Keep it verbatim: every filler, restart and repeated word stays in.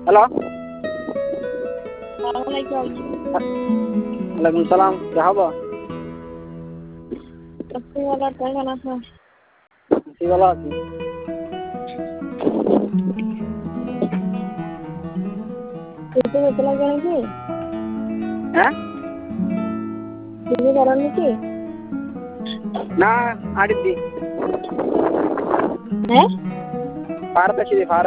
Hello আসসালামাইকুম। ওয়ালাইকুম সালাম, क्या হবো? আপনি ভালো কেমন আছেন? কি ভালো আছি। কিছু হতে লাগবে নাকি? হ্যাঁ কিছু করার নাকি? না আড়ি দি হ্যাঁ ফার বেশি দি ফার